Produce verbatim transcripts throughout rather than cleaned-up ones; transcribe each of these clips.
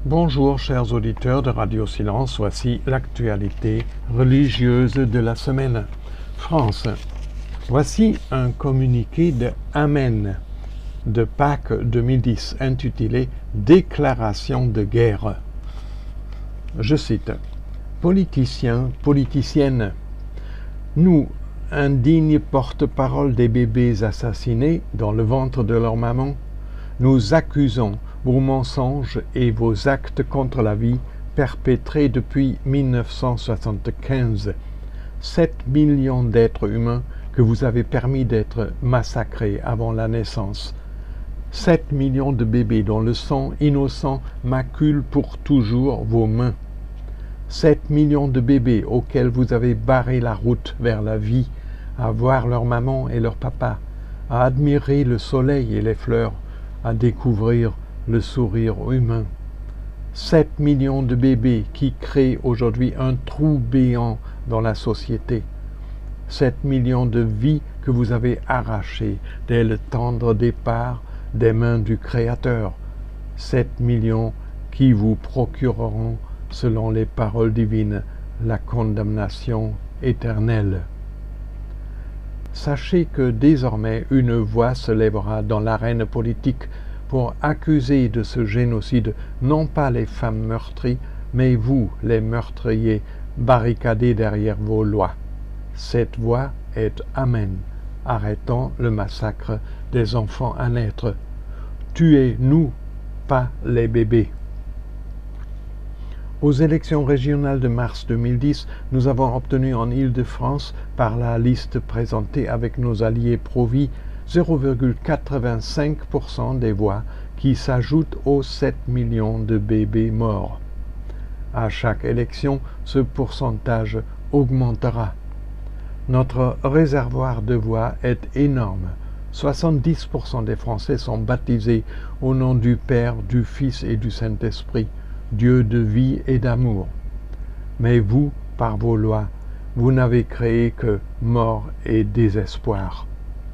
Bonjour chers auditeurs de Radio Silence, voici l'actualité religieuse de la semaine. France. Voici un communiqué de Amen de Pâques deux mille dix intitulé « Déclaration de guerre ». Je cite « Politiciens, politiciennes, nous, indignes porte-parole des bébés assassinés dans le ventre de leur maman, nous accusons vos mensonges et vos actes contre la vie perpétrés depuis mille neuf cent soixante-quinze. sept millions d'êtres humains que vous avez permis d'être massacrés avant la naissance. sept millions de bébés dont le sang innocent macule pour toujours vos mains. sept millions de bébés auxquels vous avez barré la route vers la vie, à voir leur maman et leur papa, à admirer le soleil et les fleurs, à découvrir le sourire humain. sept millions de bébés qui créent aujourd'hui un trou béant dans la société. sept millions de vies que vous avez arrachées dès le tendre départ des mains du Créateur. sept millions qui vous procureront, selon les paroles divines, la condamnation éternelle. Sachez que désormais une voix se lèvera dans l'arène politique pour accuser de ce génocide non pas les femmes meurtries, mais vous, les meurtriers, barricadés derrière vos lois. Cette voix est Amen, arrêtant le massacre des enfants à naître. Tuez-nous, pas les bébés. Aux élections régionales de mars deux mille dix, nous avons obtenu en Île-de-France, par la liste présentée avec nos alliés Pro-Vie, zéro virgule quatre-vingt-cinq pour cent des voix qui s'ajoutent aux sept millions de bébés morts. À chaque élection, ce pourcentage augmentera. Notre réservoir de voix est énorme. soixante-dix pour cent des Français sont baptisés au nom du Père, du Fils et du Saint-Esprit, Dieu de vie et d'amour. Mais vous, par vos lois, vous n'avez créé que mort et désespoir.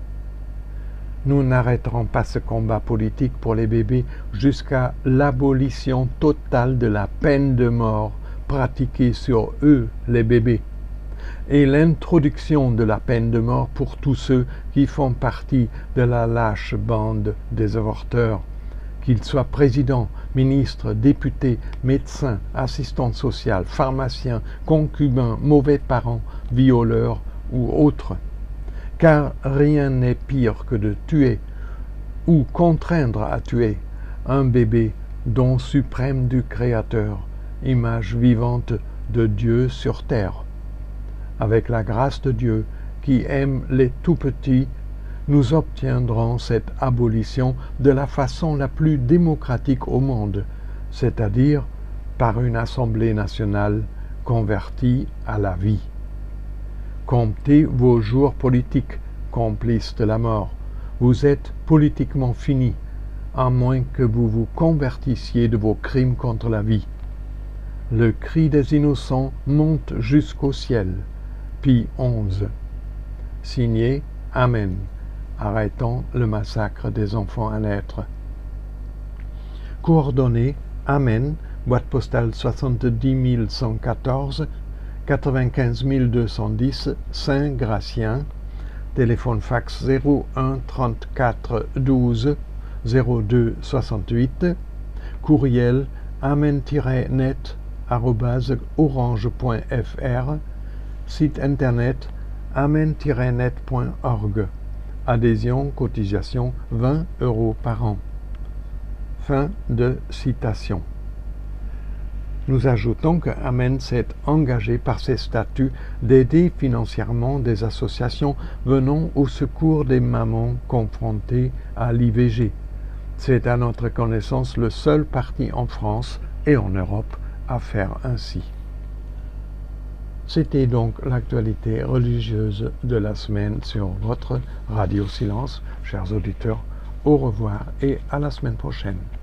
Nous n'arrêterons pas ce combat politique pour les bébés jusqu'à l'abolition totale de la peine de mort pratiquée sur eux, les bébés, et l'introduction de la peine de mort pour tous ceux qui font partie de la lâche bande des avorteurs, qu'ils soient présidents, ministres, députés, médecins, assistants sociaux, pharmaciens, concubins, mauvais parents, violeurs ou autres. Car rien n'est pire que de tuer ou contraindre à tuer un bébé, don suprême du Créateur, image vivante de Dieu sur terre. Avec la grâce de Dieu qui aime les tout-petits, nous obtiendrons cette abolition de la façon la plus démocratique au monde, c'est-à-dire par une Assemblée nationale convertie à la vie. Comptez vos jours politiques, complices de la mort. Vous êtes politiquement finis, à moins que vous vous convertissiez de vos crimes contre la vie. Le cri des innocents monte jusqu'au ciel. Pie onze. Signé Amen, arrêtant le massacre des enfants à naître. Coordonnées Amen, boîte postale soixante-dix mille cent quatorze, quatre-vingt-quinze mille deux cent dix, Saint-Gratien, téléphone fax zéro un trente-quatre douze zéro deux soixante-huit, courriel amen tiret net arobase orange point f r, site internet amen tiret net point org. Adhésion, cotisation vingt euros par an. Fin de citation. Nous ajoutons que Amen s'est engagé par ses statuts d'aider financièrement des associations venant au secours des mamans confrontées à l'I V G. C'est à notre connaissance le seul parti en France et en Europe à faire ainsi. C'était donc l'actualité religieuse de la semaine sur votre Radio Silence. Chers auditeurs, au revoir et à la semaine prochaine.